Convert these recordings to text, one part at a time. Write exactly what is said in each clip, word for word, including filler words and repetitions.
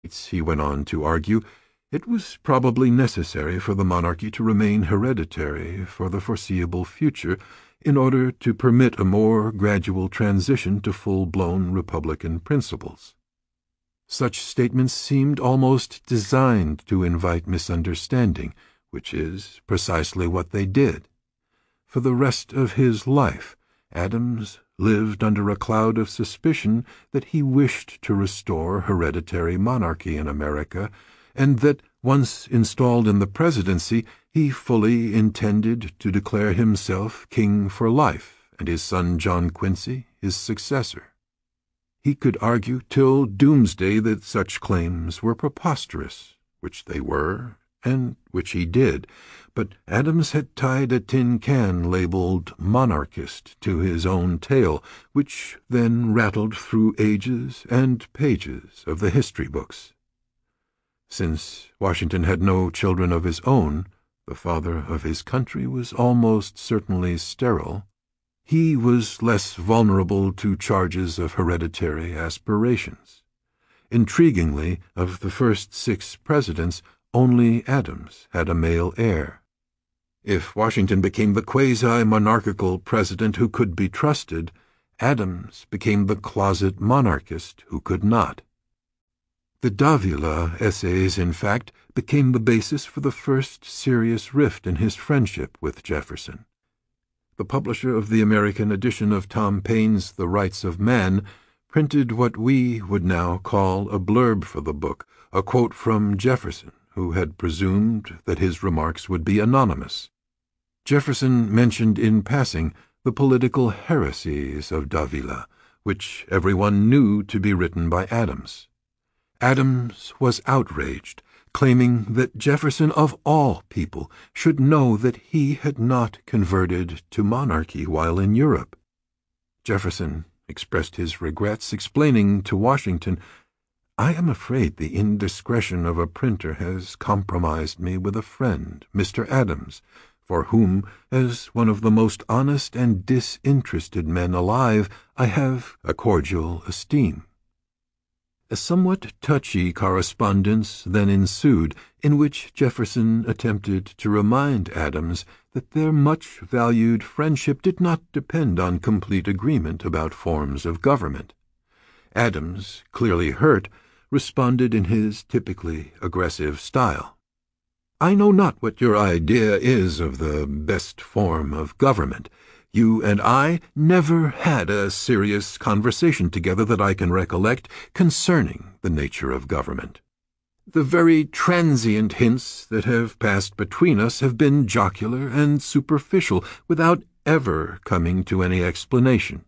He went on to argue, it was probably necessary for the monarchy to remain hereditary for the foreseeable future in order to permit a more gradual transition to full-blown republican principles. Such statements seemed almost designed to invite misunderstanding, which is precisely what they did. For the rest of his life, Adams lived under a cloud of suspicion that he wished to restore hereditary monarchy in America, and that, once installed in the presidency, he fully intended to declare himself king for life, and his son John Quincy his successor. He could argue till doomsday that such claims were preposterous, which they were, and which he did, but Adams had tied a tin can labeled monarchist to his own tail, which then rattled through ages and pages of the history books. Since Washington had no children of his own, the father of his country was almost certainly sterile. He was less vulnerable to charges of hereditary aspirations. Intriguingly, of the first six presidents, only Adams had a male heir. If Washington became the quasi-monarchical president who could be trusted, Adams became the closet monarchist who could not. The Davila essays, in fact, became the basis for the first serious rift in his friendship with Jefferson. The publisher of the American edition of Tom Paine's The Rights of Man printed what we would now call a blurb for the book, a quote from Jefferson, who had presumed that his remarks would be anonymous. Jefferson mentioned in passing the political heresies of Davila, which everyone knew to be written by Adams. Adams was outraged, claiming that Jefferson, of all people, should know that he had not converted to monarchy while in Europe. Jefferson expressed his regrets, explaining to Washington, "I am afraid the indiscretion of a printer has compromised me with a friend, Mister Adams, for whom, as one of the most honest and disinterested men alive, I have a cordial esteem." A somewhat touchy correspondence then ensued, in which Jefferson attempted to remind Adams that their much-valued friendship did not depend on complete agreement about forms of government. Adams, clearly hurt, responded in his typically aggressive style. "I know not what your idea is of the best form of government. You and I never had a serious conversation together that I can recollect concerning the nature of government. The very transient hints that have passed between us have been jocular and superficial, without ever coming to any explanation."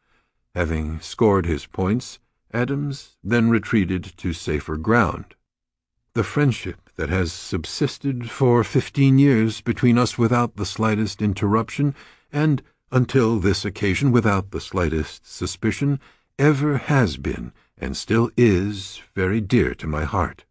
Having scored his points, Adams then retreated to safer ground. "The friendship that has subsisted for fifteen years between us without the slightest interruption, and, until this occasion, without the slightest suspicion, ever has been, and still is, very dear to my heart."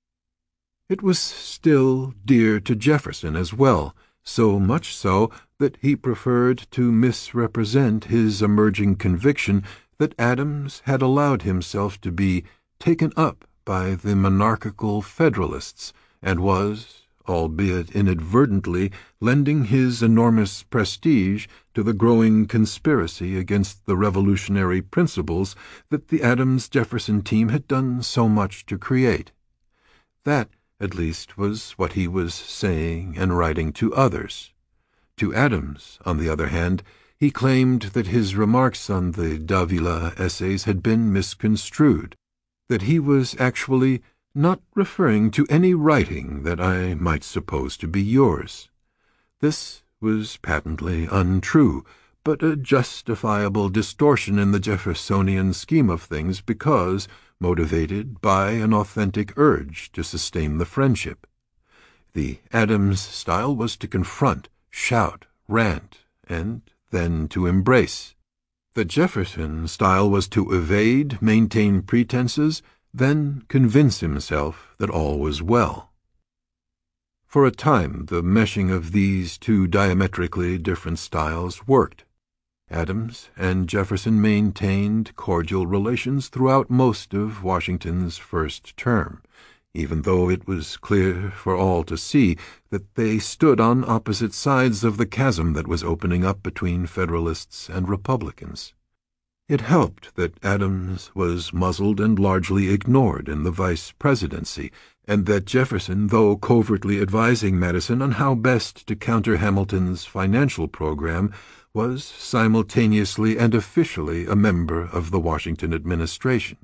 It was still dear to Jefferson as well, so much so that he preferred to misrepresent his emerging conviction that Adams had allowed himself to be taken up by the monarchical Federalists, and was, albeit inadvertently, lending his enormous prestige to the growing conspiracy against the revolutionary principles that the Adams-Jefferson team had done so much to create. That, at least, was what he was saying and writing to others. To Adams, on the other hand, he claimed that his remarks on the Davila essays had been misconstrued, that he was actually not referring to any writing that I might suppose to be yours. This was patently untrue, but a justifiable distortion in the Jeffersonian scheme of things because motivated by an authentic urge to sustain the friendship. The Adams style was to confront, shout, rant, and then to embrace. The Jefferson style was to evade, maintain pretenses, then convince himself that all was well. For a time, the meshing of these two diametrically different styles worked. Adams and Jefferson maintained cordial relations throughout most of Washington's first term, even though it was clear for all to see that they stood on opposite sides of the chasm that was opening up between Federalists and Republicans. It helped that Adams was muzzled and largely ignored in the vice presidency, and that Jefferson, though covertly advising Madison on how best to counter Hamilton's financial program, was simultaneously and officially a member of the Washington administration.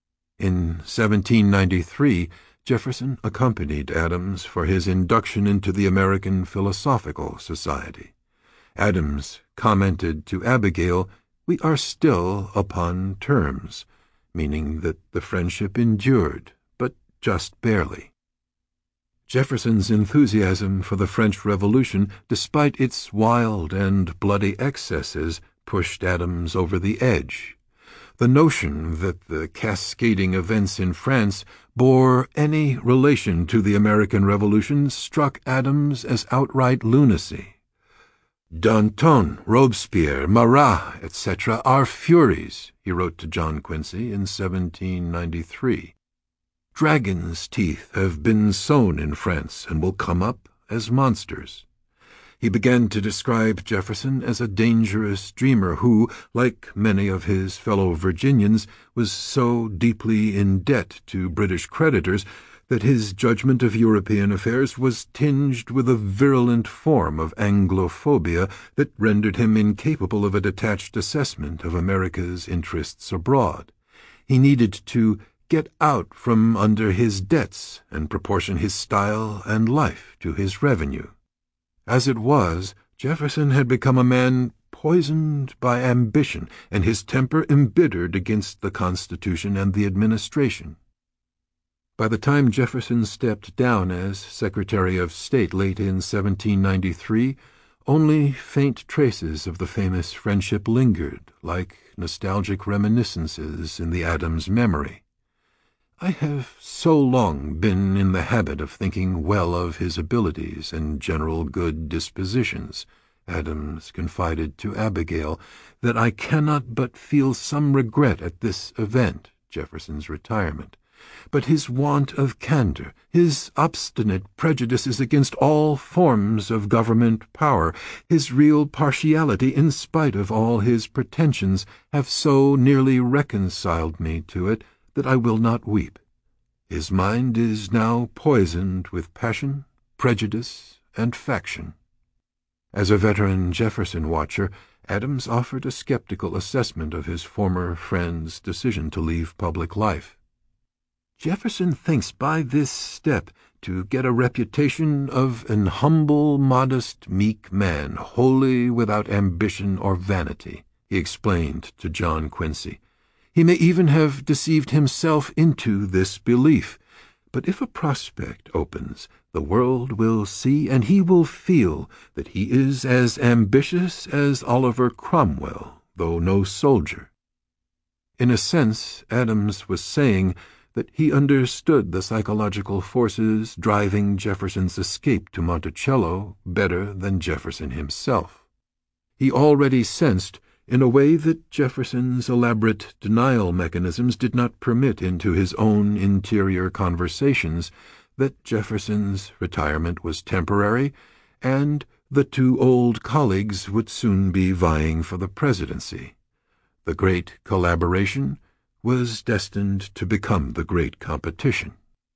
In seventeen ninety-three, Jefferson accompanied Adams for his induction into the American Philosophical Society. Adams commented to Abigail, "We are still upon terms," meaning that the friendship endured, but just barely. Jefferson's enthusiasm for the French Revolution, despite its wild and bloody excesses, pushed Adams over the edge. The notion that the cascading events in France bore any relation to the American Revolution struck Adams as outright lunacy. "Danton, Robespierre, Marat, et cetera are furies," he wrote to John Quincy in seventeen ninety-three. "Dragons' teeth have been sown in France and will come up as monsters." He began to describe Jefferson as a dangerous dreamer who, like many of his fellow Virginians, was so deeply in debt to British creditors that his judgment of European affairs was tinged with a virulent form of Anglophobia that rendered him incapable of a detached assessment of America's interests abroad. He needed to get out from under his debts and proportion his style and life to his revenue. As it was, Jefferson had become a man poisoned by ambition, and his temper embittered against the Constitution and the administration. By the time Jefferson stepped down as Secretary of State late in seventeen ninety-three, only faint traces of the famous friendship lingered, like nostalgic reminiscences in the Adams memory. "I have so long been in the habit of thinking well of his abilities and general good dispositions," Adams confided to Abigail, "that I cannot but feel some regret at this event," Jefferson's retirement. But his want of candor, his obstinate prejudices against all forms of government power, his real partiality in spite of all his pretensions, have so nearly reconciled me to it that I will not weep. His mind is now poisoned with passion, prejudice, and faction." As a veteran Jefferson watcher, Adams offered a skeptical assessment of his former friend's decision to leave public life. "Jefferson thinks by this step to get a reputation of an humble, modest, meek man, wholly without ambition or vanity," he explained to John Quincy. "He may even have deceived himself into this belief. But if a prospect opens, the world will see and he will feel that he is as ambitious as Oliver Cromwell, though no soldier." In a sense, Adams was saying that he understood the psychological forces driving Jefferson's escape to Monticello better than Jefferson himself. He already sensed, in a way that Jefferson's elaborate denial mechanisms did not permit into his own interior conversations, that Jefferson's retirement was temporary, and the two old colleagues would soon be vying for the presidency. The great collaboration was destined to become the great competition.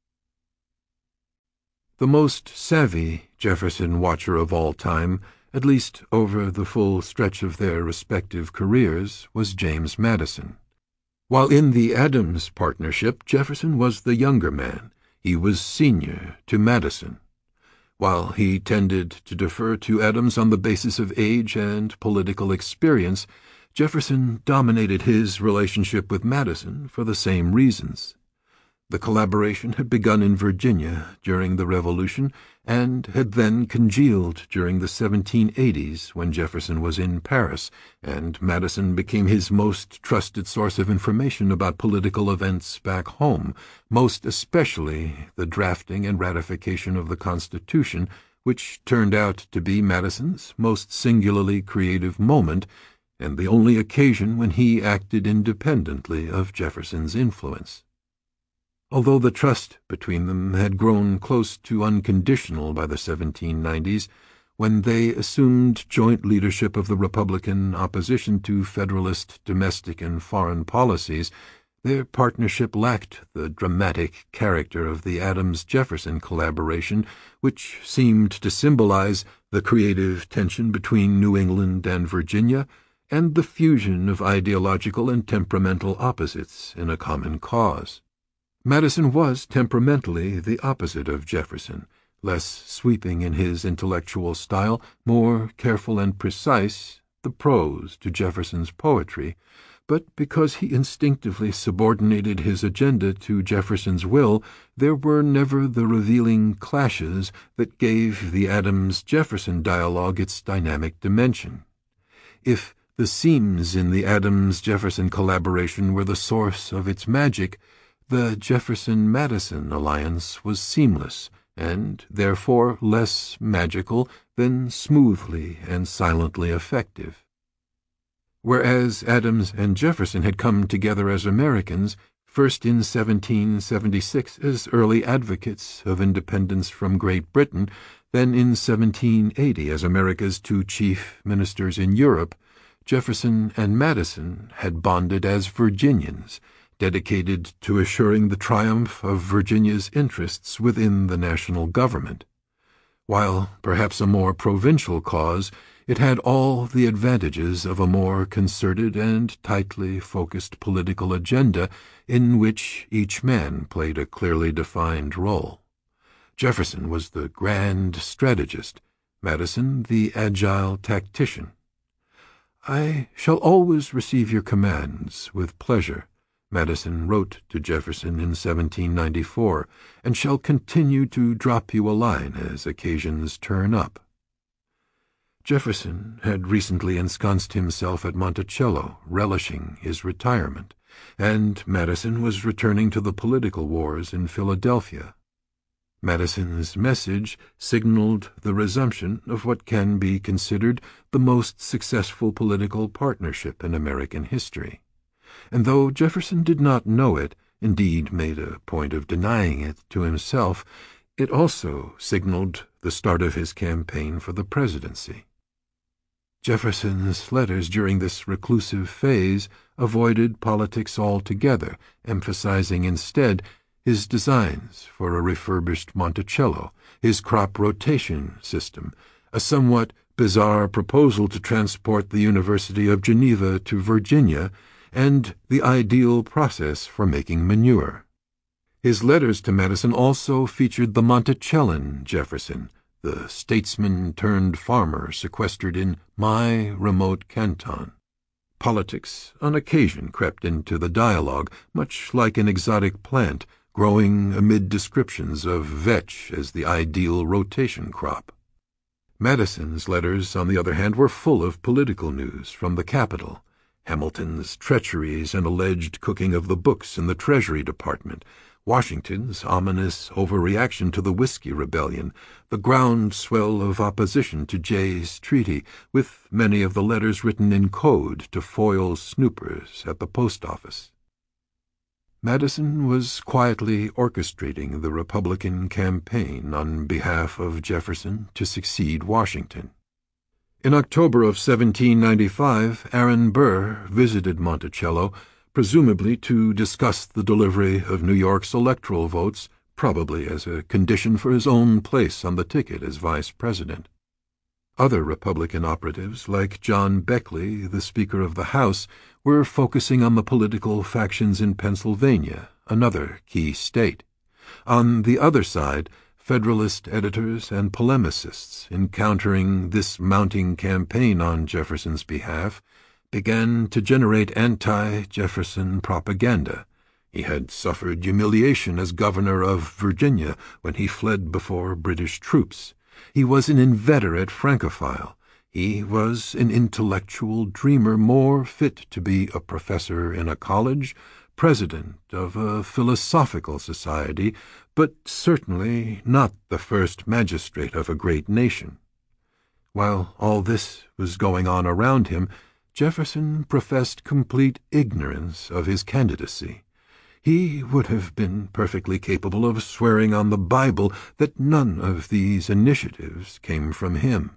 The most savvy Jefferson watcher of all time, at least over the full stretch of their respective careers, was James Madison. While in the Adams partnership, Jefferson was the younger man. He was senior to Madison. While he tended to defer to Adams on the basis of age and political experience, Jefferson dominated his relationship with Madison for the same reasons. The collaboration had begun in Virginia during the Revolution and had then congealed during the seventeen eighties when Jefferson was in Paris, and Madison became his most trusted source of information about political events back home, most especially the drafting and ratification of the Constitution, which turned out to be Madison's most singularly creative moment, and the only occasion when he acted independently of Jefferson's influence. Although the trust between them had grown close to unconditional by the seventeen nineties, when they assumed joint leadership of the Republican opposition to Federalist domestic and foreign policies, their partnership lacked the dramatic character of the Adams-Jefferson collaboration, which seemed to symbolize the creative tension between New England and Virginia and the fusion of ideological and temperamental opposites in a common cause. Madison was temperamentally the opposite of Jefferson, less sweeping in his intellectual style, more careful and precise, the prose to Jefferson's poetry, but because he instinctively subordinated his agenda to Jefferson's will, there were never the revealing clashes that gave the Adams-Jefferson dialogue its dynamic dimension. If the seams in the Adams-Jefferson collaboration were the source of its magic, the Jefferson-Madison alliance was seamless, and therefore less magical than smoothly and silently effective. Whereas Adams and Jefferson had come together as Americans, first in seventeen seventy-six as early advocates of independence from Great Britain, then in seventeen eighty as America's two chief ministers in Europe, Jefferson and Madison had bonded as Virginians, dedicated to assuring the triumph of Virginia's interests within the national government. While perhaps a more provincial cause, it had all the advantages of a more concerted and tightly focused political agenda in which each man played a clearly defined role. Jefferson was the grand strategist, Madison the agile tactician. "I shall always receive your commands with pleasure," Madison wrote to Jefferson in seventeen ninety-four, "and shall continue to drop you a line as occasions turn up." Jefferson had recently ensconced himself at Monticello, relishing his retirement, and Madison was returning to the political wars in Philadelphia. Madison's message signaled the resumption of what can be considered the most successful political partnership in American history. And though Jefferson did not know it, indeed made a point of denying it to himself, it also signaled the start of his campaign for the presidency. Jefferson's letters during this reclusive phase avoided politics altogether, emphasizing instead his designs for a refurbished Monticello, his crop rotation system, a somewhat bizarre proposal to transport the University of Geneva to Virginia, and the ideal process for making manure. His letters to Madison also featured the Monticellan Jefferson, the statesman-turned-farmer sequestered in my remote canton. Politics on occasion crept into the dialogue, much like an exotic plant growing amid descriptions of vetch as the ideal rotation crop. Madison's letters, on the other hand, were full of political news from the capital, Hamilton's treacheries and alleged cooking of the books in the Treasury Department, Washington's ominous overreaction to the Whiskey Rebellion, the groundswell of opposition to Jay's treaty, with many of the letters written in code to foil snoopers at the post office. Madison was quietly orchestrating the Republican campaign on behalf of Jefferson to succeed Washington. In October of seventeen ninety-five, Aaron Burr visited Monticello, presumably to discuss the delivery of New York's electoral votes, probably as a condition for his own place on the ticket as vice president. Other Republican operatives, like John Beckley, the Speaker of the House, were focusing on the political factions in Pennsylvania, another key state. On the other side, Federalist editors and polemicists, encountering this mounting campaign on Jefferson's behalf, began to generate anti-Jefferson propaganda. He had suffered humiliation as governor of Virginia when he fled before British troops. He was an inveterate Francophile. He was an intellectual dreamer more fit to be a professor in a college, president of a philosophical society, but certainly not the first magistrate of a great nation. While all this was going on around him, Jefferson professed complete ignorance of his candidacy. He would have been perfectly capable of swearing on the Bible that none of these initiatives came from him.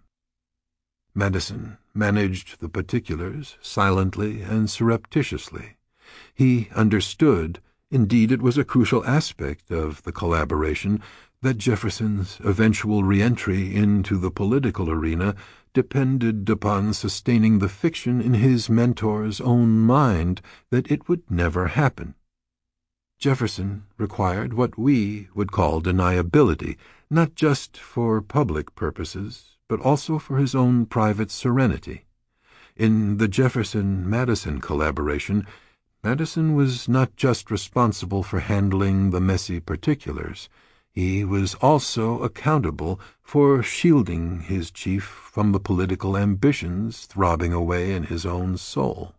Madison managed the particulars silently and surreptitiously. He understood, indeed it was a crucial aspect of the collaboration, that Jefferson's eventual re-entry into the political arena depended upon sustaining the fiction in his mentor's own mind that it would never happen. Jefferson required what we would call deniability, not just for public purposes, but also for his own private serenity. In the Jefferson-Madison collaboration, Madison was not just responsible for handling the messy particulars. He was also accountable for shielding his chief from the political ambitions throbbing away in his own soul.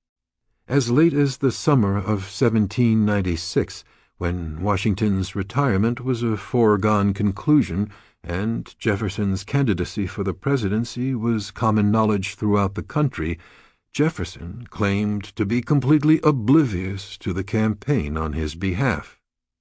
As late as the summer of seventeen ninety-six, when Washington's retirement was a foregone conclusion and Jefferson's candidacy for the presidency was common knowledge throughout the country, Jefferson claimed to be completely oblivious to the campaign on his behalf.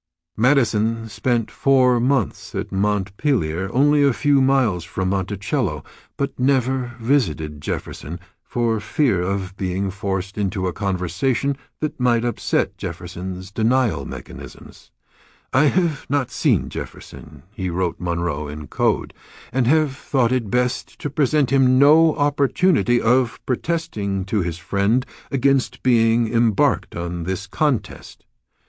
Madison spent four months at Montpelier, only a few miles from Monticello, but never visited Jefferson for fear of being forced into a conversation that might upset Jefferson's denial mechanisms. "I have not seen Jefferson," he wrote Monroe in code, "and have thought it best to present him no opportunity of protesting to his friend against being embarked on this contest."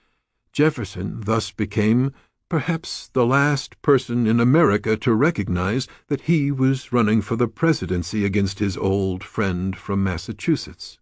Jefferson thus became perhaps the last person in America to recognize that he was running for the presidency against his old friend from Massachusetts.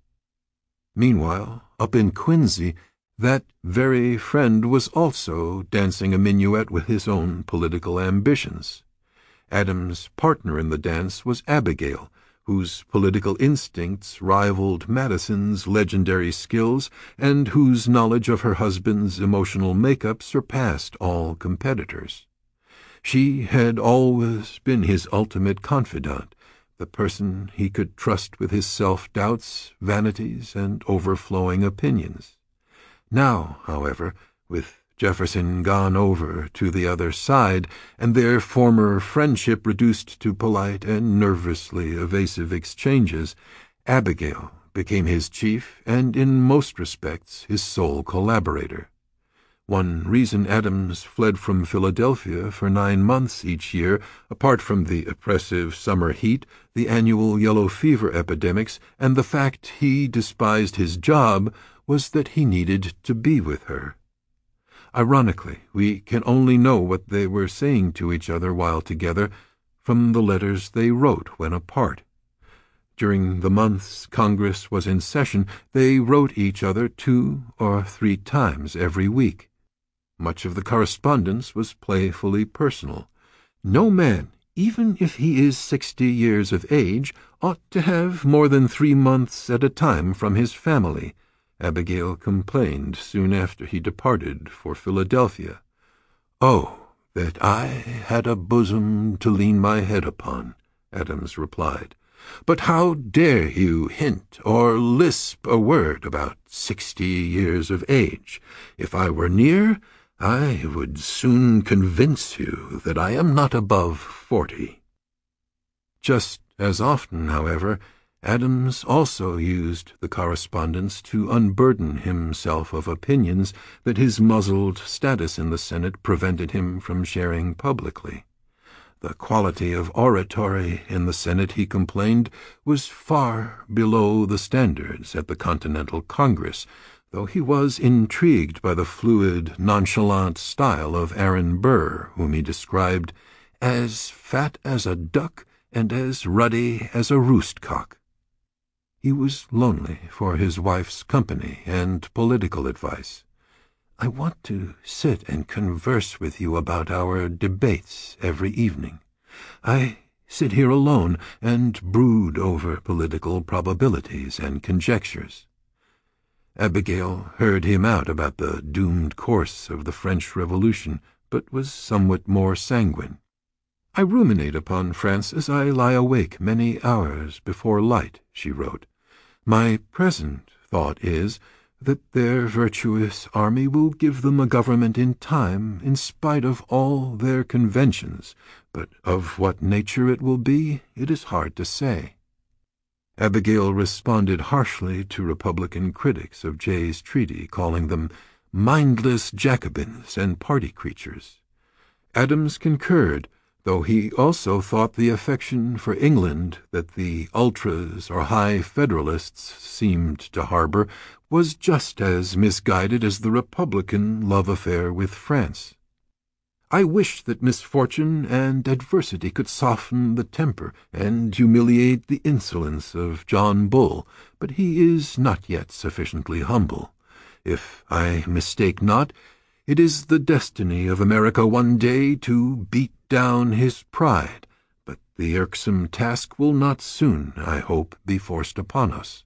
Meanwhile, up in Quincy, that very friend was also dancing a minuet with his own political ambitions. Adams' partner in the dance was Abigail, whose political instincts rivaled Madison's legendary skills and whose knowledge of her husband's emotional makeup surpassed all competitors. She had always been his ultimate confidant, the person he could trust with his self-doubts, vanities, and overflowing opinions. Now, however, with Jefferson gone over to the other side, and their former friendship reduced to polite and nervously evasive exchanges, Abigail became his chief and in most respects his sole collaborator. One reason Adams fled from Philadelphia for nine months each year, apart from the oppressive summer heat, the annual yellow fever epidemics, and the fact he despised his job, was that he needed to be with her. Ironically, we can only know what they were saying to each other while together from the letters they wrote when apart. During the months Congress was in session, they wrote each other two or three times every week. Much of the correspondence was playfully personal. No man, even if he is sixty years of age, ought to have more than three months at a time from his family, Abigail complained soon after he departed for Philadelphia. "Oh, that I had a bosom to lean my head upon," Adams replied. "But how dare you hint or lisp a word about sixty years of age? If I were near, I would soon convince you that I am not above forty." Just as often, however, Adams also used the correspondence to unburden himself of opinions that his muzzled status in the Senate prevented him from sharing publicly. The quality of oratory in the Senate, he complained, was far below the standards at the Continental Congress, though he was intrigued by the fluid, nonchalant style of Aaron Burr, whom he described as fat as a duck and as ruddy as a roost-cock. He was lonely for his wife's company and political advice. "I want to sit and converse with you about our debates every evening. I sit here alone and brood over political probabilities and conjectures." Abigail heard him out about the doomed course of the French Revolution, but was somewhat more sanguine. "I ruminate upon France as I lie awake many hours before light," she wrote. My present thought is that their virtuous army will give them a government in time, in spite of all their conventions, but of what nature it will be, it is hard to say." Abigail responded harshly to Republican critics of Jay's treaty, calling them mindless Jacobins and party creatures. Adams concurred, though he also thought the affection for England that the ultras or high Federalists seemed to harbor was just as misguided as the Republican love affair with France. "I wish that misfortune and adversity could soften the temper and humiliate the insolence of John Bull, but he is not yet sufficiently humble. If I mistake not, it is the destiny of America one day to beat down his pride, but the irksome task will not soon, I hope, be forced upon us."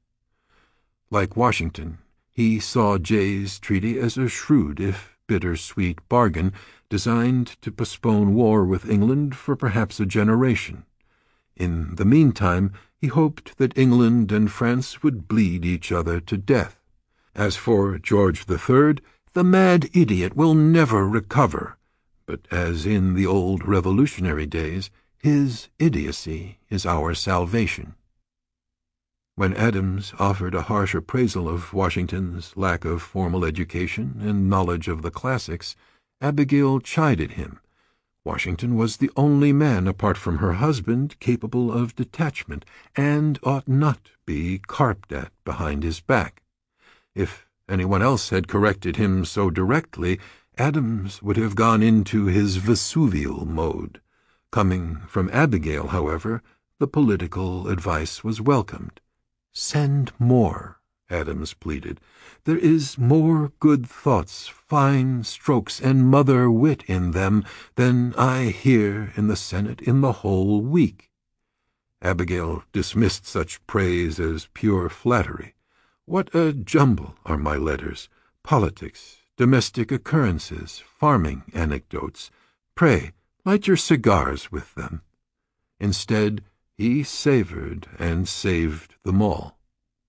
Like Washington, he saw Jay's treaty as a shrewd, if bitter-sweet bargain designed to postpone war with England for perhaps a generation. In the meantime, he hoped that England and France would bleed each other to death. As for George the Third, the mad idiot will never recover, but as in the old revolutionary days, his idiocy is our salvation. When Adams offered a harsh appraisal of Washington's lack of formal education and knowledge of the classics, Abigail chided him. Washington was the only man apart from her husband capable of detachment, and ought not be carped at behind his back. If anyone else had corrected him so directly, Adams would have gone into his Vesuvial mode. Coming from Abigail, however, the political advice was welcomed. "Send more," Adams pleaded. "There is more good thoughts, fine strokes, and mother wit in them than I hear in the Senate in the whole week." Abigail dismissed such praise as pure flattery. "What a jumble are my letters! Politics, domestic occurrences, farming anecdotes. Pray, light your cigars with them." Instead, he savored and saved them all.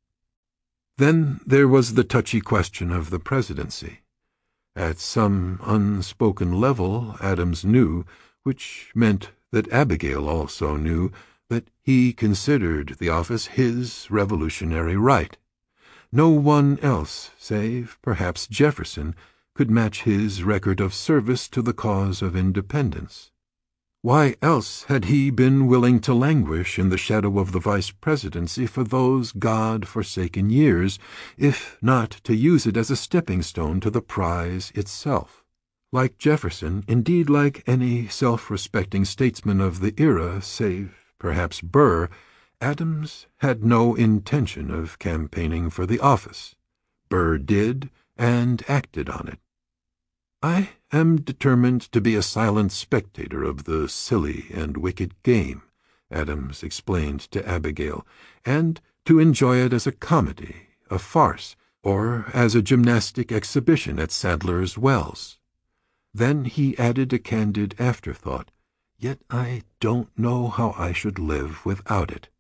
Then there was the touchy question of the presidency. At some unspoken level, Adams knew, which meant that Abigail also knew, that he considered the office his revolutionary right. No one else, save perhaps Jefferson, could match his record of service to the cause of independence. Why else had he been willing to languish in the shadow of the vice-presidency for those God-forsaken years, if not to use it as a stepping-stone to the prize itself? Like Jefferson, indeed like any self-respecting statesman of the era, save perhaps Burr, Adams had no intention of campaigning for the office. Burr did, and acted on it. "I am determined to be a silent spectator of the silly and wicked game," Adams explained to Abigail, "and to enjoy it as a comedy, a farce, or as a gymnastic exhibition at Sadler's Wells." Then he added a candid afterthought, "Yet I don't know how I should live without it."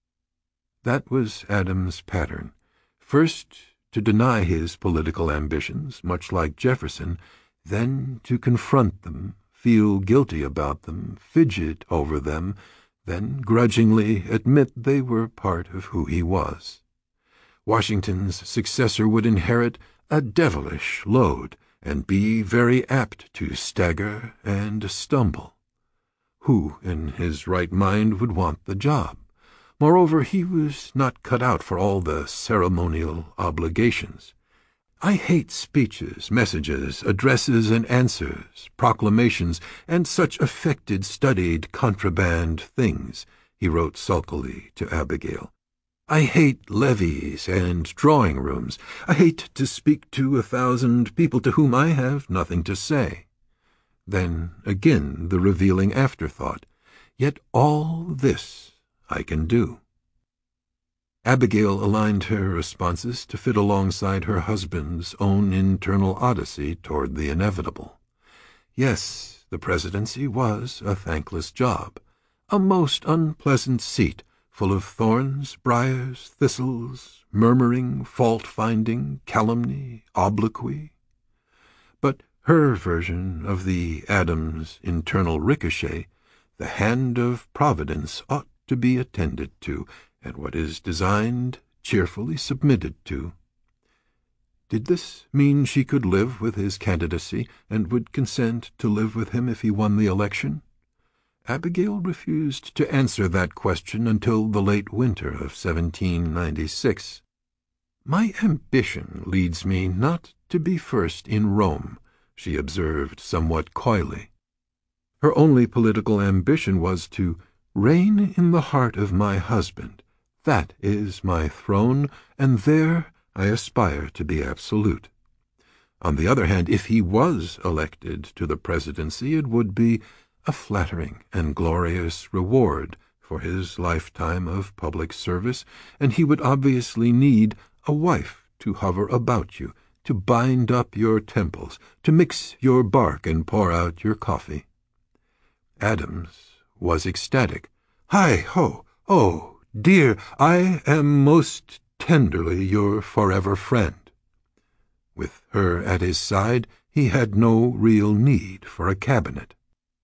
That was Adams' pattern. First, to deny his political ambitions, much like Jefferson, then to confront them, feel guilty about them, fidget over them, then grudgingly admit they were part of who he was. Washington's successor would inherit a devilish load, and be very apt to stagger and stumble. Who, in his right mind, would want the job? Moreover, he was not cut out for all the ceremonial obligations. "I hate speeches, messages, addresses and answers, proclamations, and such affected, studied, contraband things," he wrote sulkily to Abigail. "I hate levees and drawing-rooms. I hate to speak to a thousand people to whom I have nothing to say." Then again the revealing afterthought, "Yet all this I can do." Abigail aligned her responses to fit alongside her husband's own internal odyssey toward the inevitable. Yes, the presidency was a thankless job, a most unpleasant seat, full of thorns, briars, thistles, murmuring, fault-finding, calumny, obloquy. But her version of the Adams internal ricochet, the hand of Providence ought to be attended to, and what is designed cheerfully submitted to. Did this mean she could live with his candidacy, and would consent to live with him if he won the election? Abigail refused to answer that question until the late winter of seventeen ninety-six. "My ambition leads me not to be first in Rome," she observed somewhat coyly. Her only political ambition was to reign in the heart of my husband. That is my throne, and there I aspire to be absolute. On the other hand, if he was elected to the presidency, it would be a flattering and glorious reward for his lifetime of public service, and he would obviously need a wife to hover about you, to bind up your temples, to mix your bark and pour out your coffee. Adams was ecstatic. "Hi-ho! Oh, dear, I am most tenderly your forever friend." With her at his side, he had no real need for a cabinet.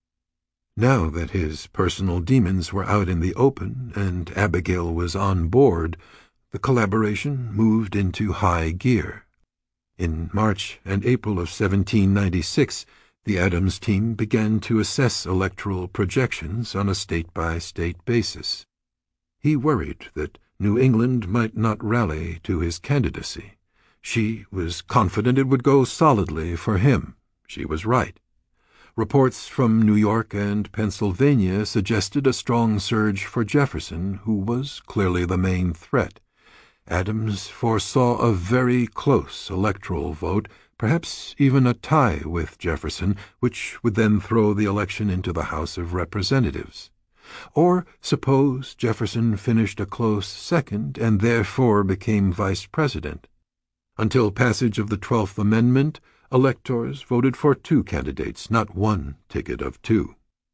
Now that his personal demons were out in the open and Abigail was on board, the collaboration moved into high gear. In March and April of seventeen ninety-six, the Adams team began to assess electoral projections on a state-by-state basis. He worried that New England might not rally to his candidacy. She was confident it would go solidly for him. She was right. Reports from New York and Pennsylvania suggested a strong surge for Jefferson, who was clearly the main threat. Adams foresaw a very close electoral vote, perhaps even a tie with Jefferson, which would then throw the election into the House of Representatives. Or suppose Jefferson finished a close second and therefore became vice president. Until passage of the Twelfth Amendment, electors voted for two candidates, not one ticket of two.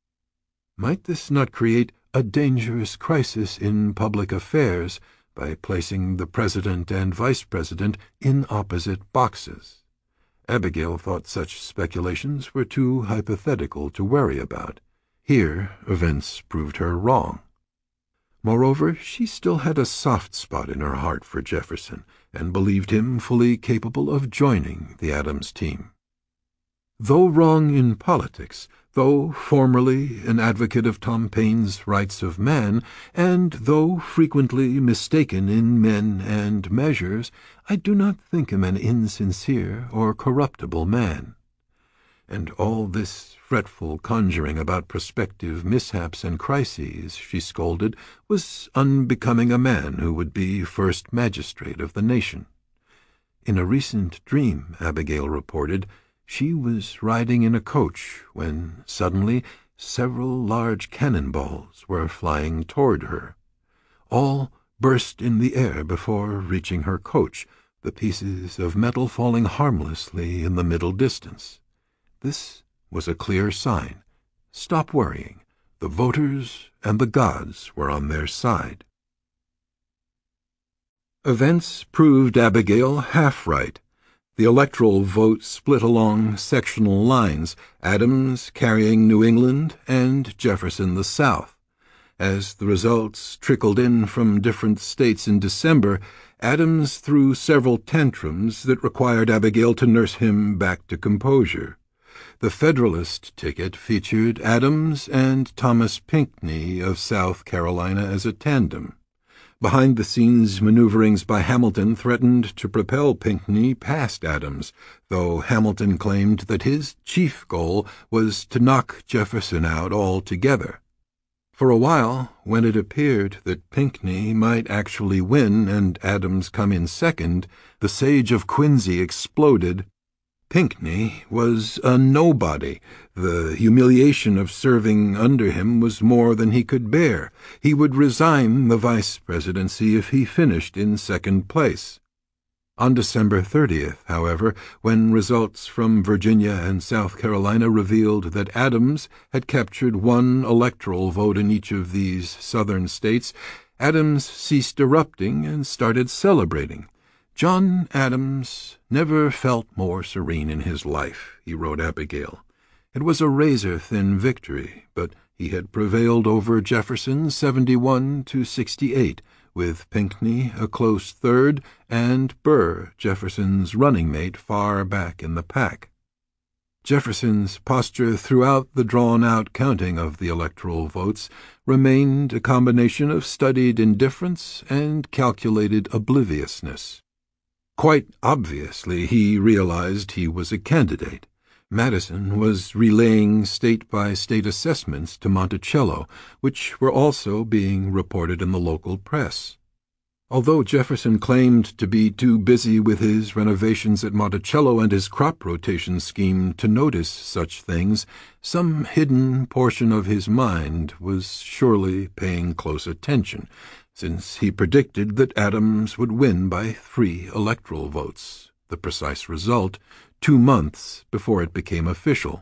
Might this not create a dangerous crisis in public affairs by placing the president and vice president in opposite boxes? Abigail thought such speculations were too hypothetical to worry about. Here events proved her wrong. Moreover, she still had a soft spot in her heart for Jefferson, and believed him fully capable of joining the Adams team. Though wrong in politics, though formerly an advocate of Tom Paine's rights of man, and though frequently mistaken in men and measures, I do not think him an insincere or corruptible man. And all this fretful conjuring about prospective mishaps and crises, she scolded, was unbecoming a man who would be first magistrate of the nation. In a recent dream, Abigail reported, she was riding in a coach when suddenly several large cannonballs were flying toward her. All burst in the air before reaching her coach, the pieces of metal falling harmlessly in the middle distance. This was a clear sign. Stop worrying. The voters and the gods were on their side. Events proved Abigail half right. The electoral vote split along sectional lines, Adams carrying New England and Jefferson the South. As the results trickled in from different states in December, Adams threw several tantrums that required Abigail to nurse him back to composure. The Federalist ticket featured Adams and Thomas Pinckney of South Carolina as a tandem. Behind-the-scenes maneuverings by Hamilton threatened to propel Pinckney past Adams, though Hamilton claimed that his chief goal was to knock Jefferson out altogether. For a while, when it appeared that Pinckney might actually win and Adams come in second, the sage of Quincy exploded. Pinckney was a nobody. The humiliation of serving under him was more than he could bear. He would resign the vice presidency if he finished in second place. On December thirtieth, however, when results from Virginia and South Carolina revealed that Adams had captured one electoral vote in each of these southern states, Adams ceased erupting and started celebrating. "John Adams never felt more serene in his life," he wrote Abigail. It was a razor-thin victory, but he had prevailed over Jefferson seventy-one to sixty-eight, with Pinckney a close third and Burr, Jefferson's running mate, far back in the pack. Jefferson's posture throughout the drawn-out counting of the electoral votes remained a combination of studied indifference and calculated obliviousness. Quite obviously he realized he was a candidate. Madison was relaying state-by-state assessments to Monticello, which were also being reported in the local press. Although Jefferson claimed to be too busy with his renovations at Monticello and his crop rotation scheme to notice such things, some hidden portion of his mind was surely paying close attention, since he predicted that Adams would win by three electoral votes, the precise result, two months before it became official.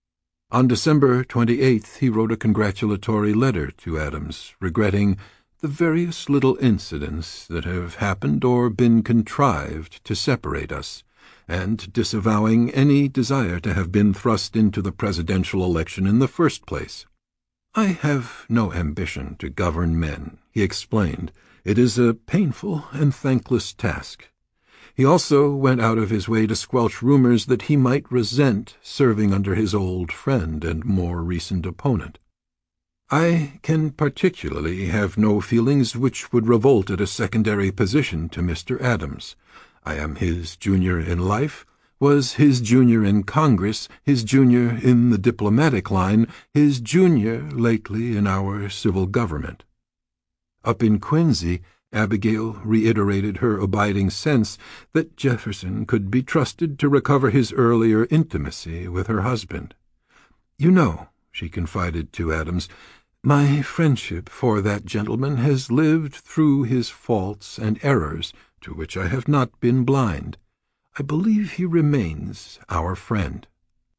On December twenty-eighth, he wrote a congratulatory letter to Adams, regretting the various little incidents that have happened or been contrived to separate us, and disavowing any desire to have been thrust into the presidential election in the first place. "I have no ambition to govern men," he explained. "It is a painful and thankless task." He also went out of his way to squelch rumors that he might resent serving under his old friend and more recent opponent. "I can particularly have no feelings which would revolt at a secondary position to Mister Adams. I am his junior in life, was his junior in Congress, his junior in the diplomatic line, his junior lately in our civil government." Up in Quincy, Abigail reiterated her abiding sense that Jefferson could be trusted to recover his earlier intimacy with her husband. "You know," she confided to Adams, "my friendship for that gentleman has lived through his faults and errors, to which I have not been blind. I believe he remains our friend."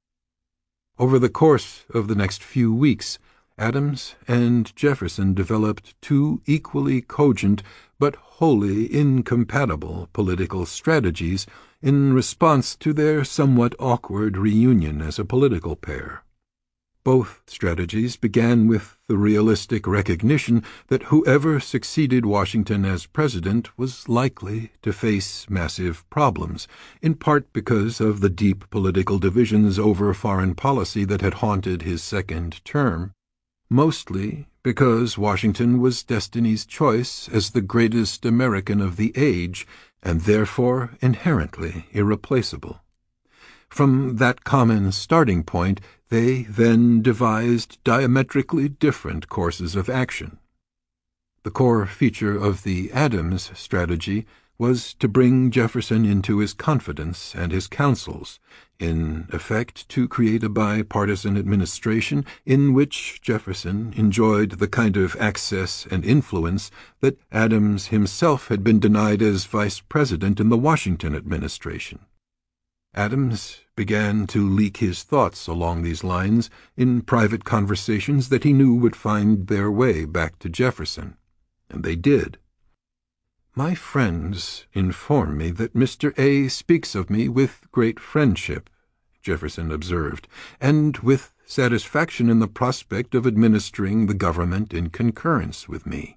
Over the course of the next few weeks, Adams and Jefferson developed two equally cogent but wholly incompatible political strategies in response to their somewhat awkward reunion as a political pair. Both strategies began with the realistic recognition that whoever succeeded Washington as president was likely to face massive problems, in part because of the deep political divisions over foreign policy that had haunted his second term, mostly because Washington was destiny's choice as the greatest American of the age, and therefore inherently irreplaceable. From that common starting point, they then devised diametrically different courses of action. The core feature of the Adams strategy was to bring Jefferson into his confidence and his counsels, in effect to create a bipartisan administration in which Jefferson enjoyed the kind of access and influence that Adams himself had been denied as vice president in the Washington administration. Adams began to leak his thoughts along these lines in private conversations that he knew would find their way back to Jefferson, and they did. "My friends inform me that Mister A speaks of me with great friendship," Jefferson observed, "and with satisfaction in the prospect of administering the government in concurrence with me."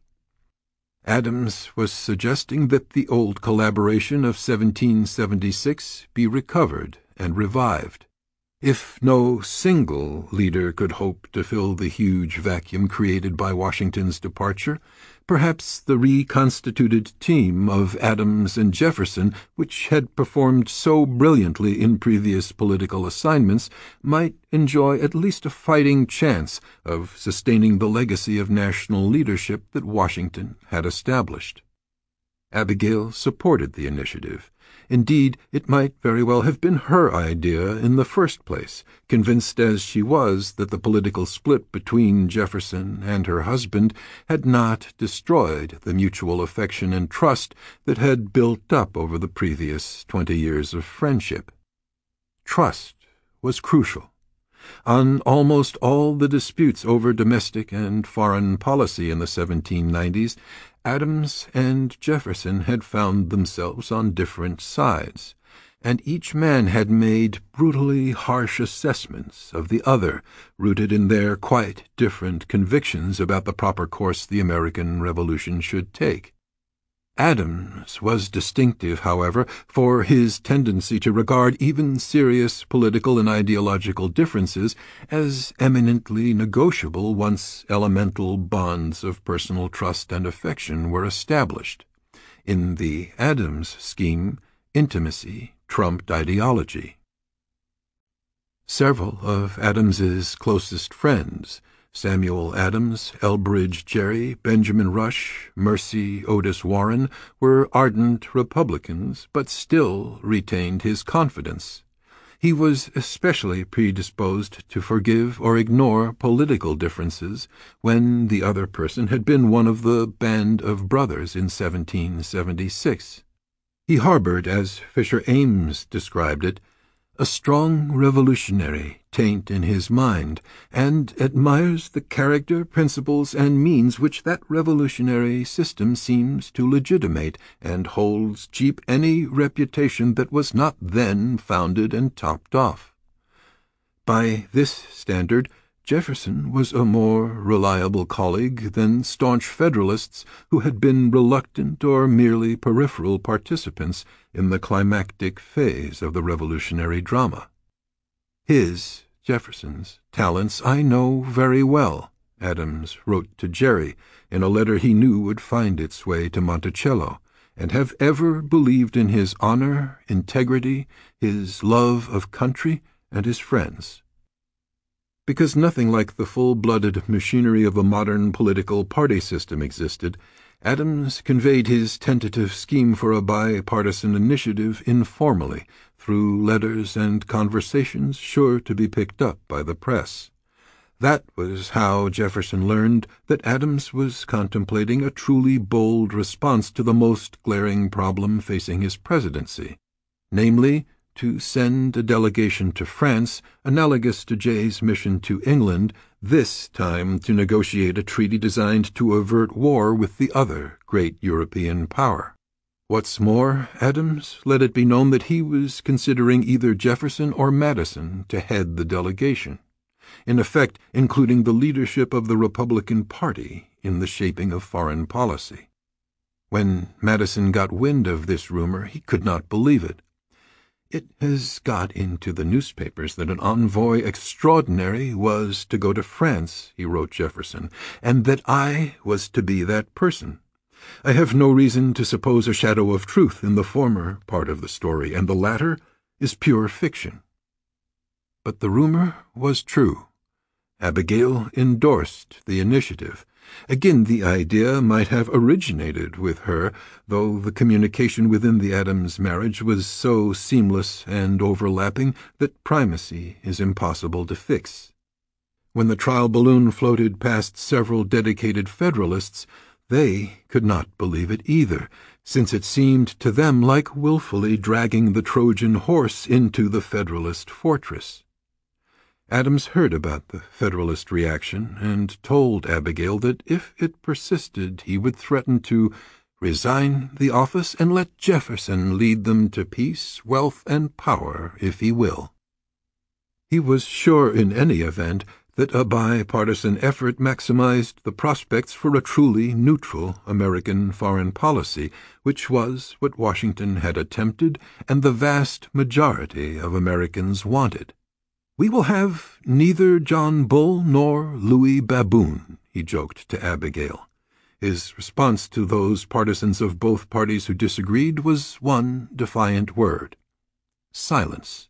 Adams was suggesting that the old collaboration of seventeen seventy-six be recovered and revived. If no single leader could hope to fill the huge vacuum created by Washington's departure, perhaps the reconstituted team of Adams and Jefferson, which had performed so brilliantly in previous political assignments, might enjoy at least a fighting chance of sustaining the legacy of national leadership that Washington had established. Abigail supported the initiative. Indeed, it might very well have been her idea in the first place, convinced as she was that the political split between Jefferson and her husband had not destroyed the mutual affection and trust that had built up over the previous twenty years of friendship. Trust was crucial. On almost all the disputes over domestic and foreign policy in the seventeen nineties, Adams and Jefferson had found themselves on different sides, and each man had made brutally harsh assessments of the other, rooted in their quite different convictions about the proper course the American Revolution should take. Adams was distinctive, however, for his tendency to regard even serious political and ideological differences as eminently negotiable once elemental bonds of personal trust and affection were established. In the Adams scheme, intimacy trumped ideology. Several of Adams's closest friends, Samuel Adams, Elbridge Gerry, Benjamin Rush, Mercy Otis Warren, were ardent Republicans, but still retained his confidence. He was especially predisposed to forgive or ignore political differences when the other person had been one of the band of brothers in seventeen seventy-six. He harbored, as Fisher Ames described it, a strong revolutionary taint in his mind, and admires the character, principles, and means which that revolutionary system seems to legitimate, and holds cheap any reputation that was not then founded and topped off. By this standard, Jefferson was a more reliable colleague than staunch Federalists who had been reluctant or merely peripheral participants in the climactic phase of the revolutionary drama. His, Jefferson's, talents I know very well, Adams wrote to Gerry in a letter he knew would find its way to Monticello, and have ever believed in his honor, integrity, his love of country, and his friends. Because nothing like the full-blooded machinery of a modern political party system existed, Adams conveyed his tentative scheme for a bipartisan initiative informally, through letters and conversations sure to be picked up by the press. That was how Jefferson learned that Adams was contemplating a truly bold response to the most glaring problem facing his presidency, namely, to send a delegation to France, analogous to Jay's mission to England, this time to negotiate a treaty designed to avert war with the other great European power. What's more, Adams let it be known that he was considering either Jefferson or Madison to head the delegation, in effect including the leadership of the Republican Party in the shaping of foreign policy. When Madison got wind of this rumor, he could not believe it. It has got into the newspapers that an envoy extraordinary was to go to France, he wrote Jefferson, and that I was to be that person. I have no reason to suppose a shadow of truth in the former part of the story, and the latter is pure fiction. But the rumor was true. Abigail endorsed the initiative. Again, the idea might have originated with her, though the communication within the Adams marriage was so seamless and overlapping that primacy is impossible to fix. When the trial balloon floated past several dedicated Federalists, they could not believe it either, since it seemed to them like willfully dragging the Trojan horse into the Federalist fortress. Adams heard about the Federalist reaction and told Abigail that if it persisted he would threaten to resign the office and let Jefferson lead them to peace, wealth, and power if he will. He was sure in any event that a bipartisan effort maximized the prospects for a truly neutral American foreign policy, which was what Washington had attempted and the vast majority of Americans wanted. "We will have neither John Bull nor Louis Baboon," he joked to Abigail. His response to those partisans of both parties who disagreed was one defiant word: silence.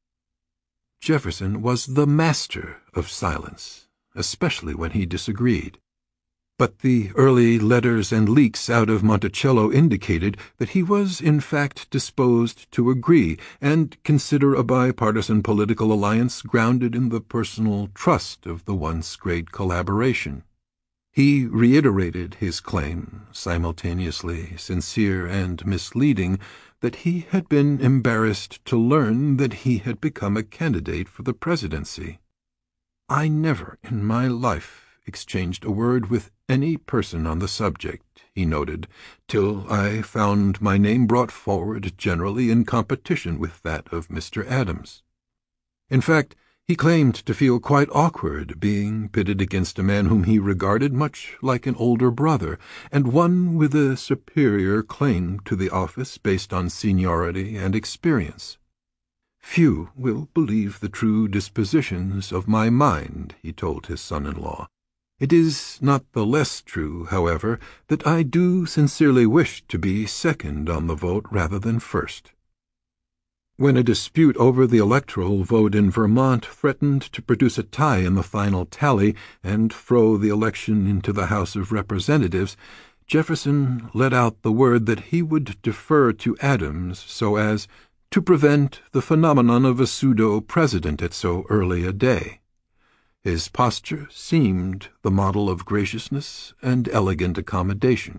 Jefferson was the master of silence, especially when he disagreed. But the early letters and leaks out of Monticello indicated that he was in fact disposed to agree and consider a bipartisan political alliance grounded in the personal trust of the once great collaboration. He reiterated his claim, simultaneously sincere and misleading, that he had been embarrassed to learn that he had become a candidate for the presidency. "I never in my life exchanged a word with any person on the subject, he noted, till I found my name brought forward generally in competition with that of Mister Adams. In fact, he claimed to feel quite awkward being pitted against a man whom he regarded much like an older brother, and one with a superior claim to the office based on seniority and experience. Few will believe the true dispositions of my mind, he told his son-in-law. It is not the less true, however, that I do sincerely wish to be second on the vote rather than first. When a dispute over the electoral vote in Vermont threatened to produce a tie in the final tally and throw the election into the House of Representatives, Jefferson let out the word that he would defer to Adams so as to prevent the phenomenon of a pseudo-president at so early a day. His posture seemed the model of graciousness and elegant accommodation.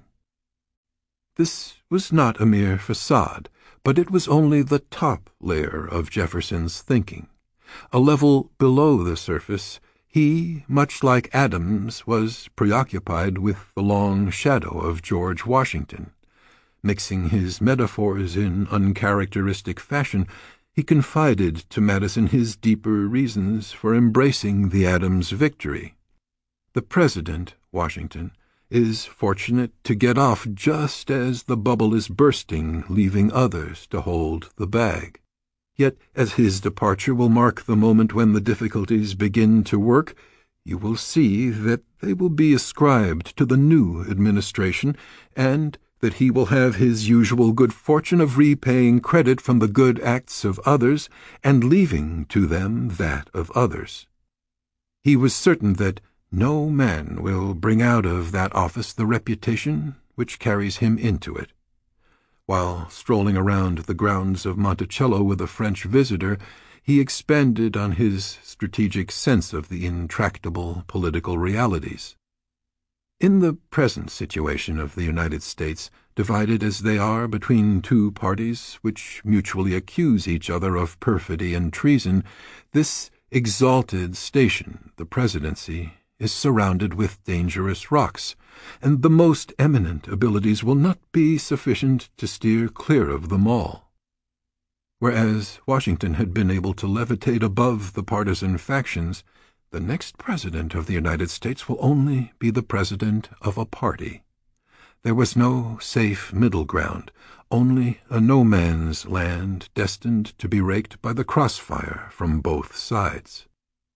This was not a mere facade, but it was only the top layer of Jefferson's thinking. A level below the surface, he, much like Adams, was preoccupied with the long shadow of George Washington. Mixing his metaphors in uncharacteristic fashion, he confided to Madison his deeper reasons for embracing the Adams victory. The President, Washington, is fortunate to get off just as the bubble is bursting, leaving others to hold the bag. Yet, as his departure will mark the moment when the difficulties begin to work, you will see that they will be ascribed to the new administration, and that he will have his usual good fortune of repaying credit from the good acts of others and leaving to them that of others. He was certain that no man will bring out of that office the reputation which carries him into it. While strolling around the grounds of Monticello with a French visitor, he expanded on his strategic sense of the intractable political realities. In the present situation of the United States, divided as they are between two parties which mutually accuse each other of perfidy and treason, this exalted station, the presidency, is surrounded with dangerous rocks, and the most eminent abilities will not be sufficient to steer clear of them all. Whereas Washington had been able to levitate above the partisan factions, the next president of the United States will only be the president of a party. There was no safe middle ground, only a no-man's land destined to be raked by the crossfire from both sides.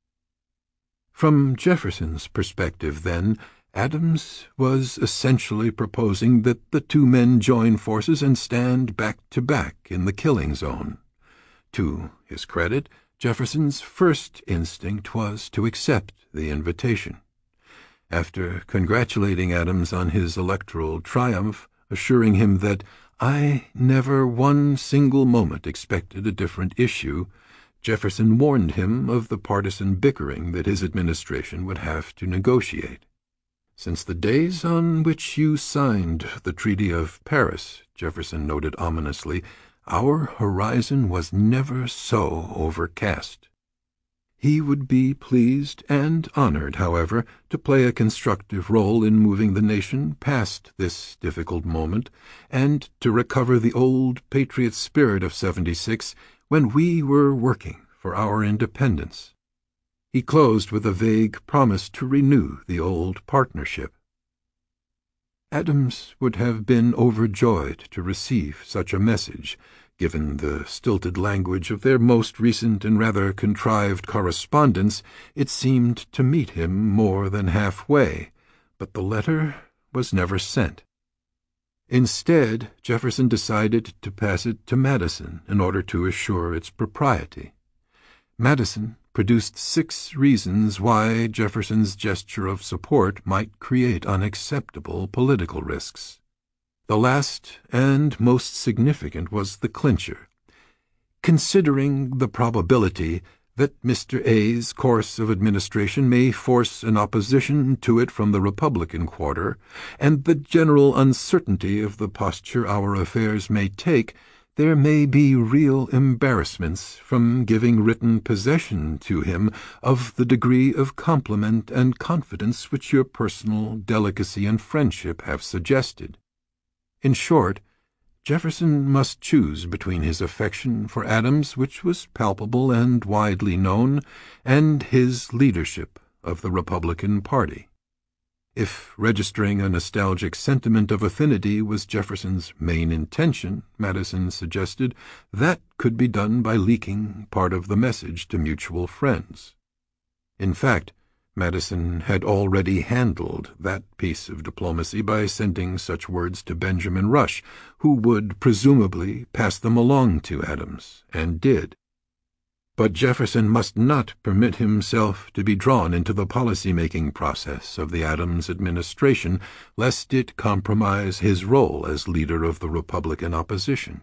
From Jefferson's perspective, then, Adams was essentially proposing that the two men join forces and stand back to back in the killing zone. To his credit, Jefferson's first instinct was to accept the invitation. After congratulating Adams on his electoral triumph, assuring him that I never one single moment expected a different issue, Jefferson warned him of the partisan bickering that his administration would have to negotiate. Since the days on which you signed the Treaty of Paris, Jefferson noted ominously, our horizon was never so overcast. He would be pleased and honored, however, to play a constructive role in moving the nation past this difficult moment, and to recover the old patriot spirit of seventy-six when we were working for our independence. He closed with a vague promise to renew the old partnership. Adams would have been overjoyed to receive such a message, given the stilted language of their most recent and rather contrived correspondence. It seemed to meet him more than halfway, but the letter was never sent. Instead, Jefferson decided to pass it to Madison in order to assure its propriety. Madison produced six reasons why Jefferson's gesture of support might create unacceptable political risks. The last and most significant was the clincher. Considering the probability that Mister A's course of administration may force an opposition to it from the Republican quarter, and the general uncertainty of the posture our affairs may take, there may be real embarrassments from giving written possession to him of the degree of compliment and confidence which your personal delicacy and friendship have suggested. In short, Jefferson must choose between his affection for Adams, which was palpable and widely known, and his leadership of the Republican party. If registering a nostalgic sentiment of affinity was Jefferson's main intention, Madison suggested, that could be done by leaking part of the message to mutual friends. In fact, Madison had already handled that piece of diplomacy by sending such words to Benjamin Rush, who would presumably pass them along to Adams, and did. But Jefferson must not permit himself to be drawn into the policy-making process of the Adams administration, lest it compromise his role as leader of the Republican opposition.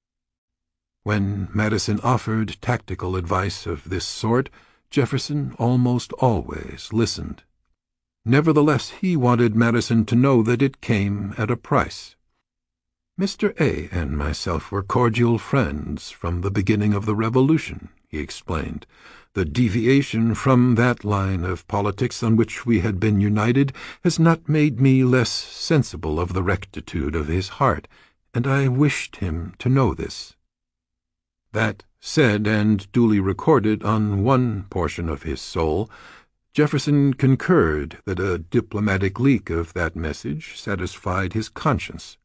When Madison offered tactical advice of this sort, Jefferson almost always listened. Nevertheless, he wanted Madison to know that it came at a price. Mister A and myself were cordial friends from the beginning of the Revolution, he explained. The deviation from that line of politics on which we had been united has not made me less sensible of the rectitude of his heart, and I wished him to know this. That said and duly recorded on one portion of his soul, Jefferson concurred that a diplomatic leak of that message satisfied his conscience.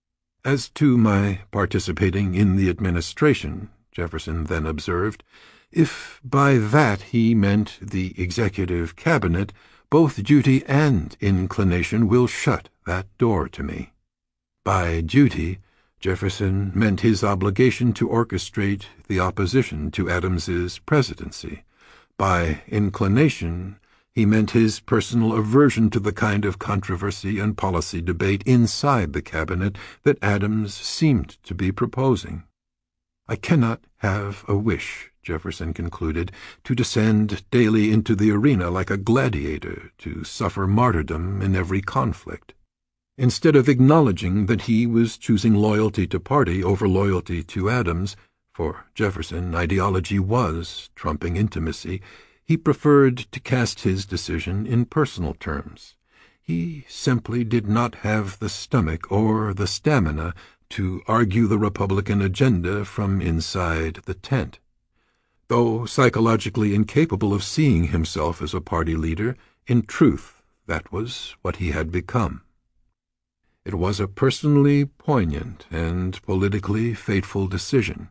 As to my participating in the administration, Jefferson then observed, if by that he meant the executive cabinet, both duty and inclination will shut that door to me. By duty, Jefferson meant his obligation to orchestrate the opposition to Adams's presidency. By inclination, he meant his personal aversion to the kind of controversy and policy debate inside the cabinet that Adams seemed to be proposing. I cannot have a wish, Jefferson concluded, to descend daily into the arena like a gladiator, to suffer martyrdom in every conflict. Instead of acknowledging that he was choosing loyalty to party over loyalty to Adams, for Jefferson ideology was trumping intimacy, he preferred to cast his decision in personal terms. He simply did not have the stomach or the stamina to argue the Republican agenda from inside the tent. Though psychologically incapable of seeing himself as a party leader, in truth that was what he had become. It was a personally poignant and politically fateful decision.